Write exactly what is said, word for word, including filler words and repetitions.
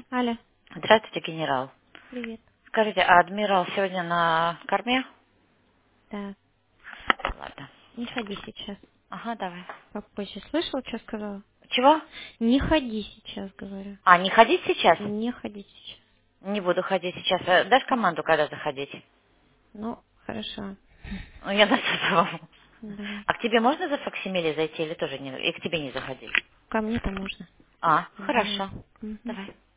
Аля, Здравствуйте, генерал. привет. Скажите, а адмирал сегодня на корме? Да, Ладно. не ходи сейчас. Ага, давай. Попозже. Слышал, что сказала? Чего? Не ходи сейчас, говорю. А, не ходить сейчас? Не ходи сейчас. Не буду ходить сейчас. Э, Дашь команду, когда заходить? Ну, хорошо. Ну, я на сотовом. Давай. А к тебе можно за факсимиле зайти или тоже не? И к тебе не заходить? Ко мне-то можно. А, Давай. хорошо. Мгм. Давай.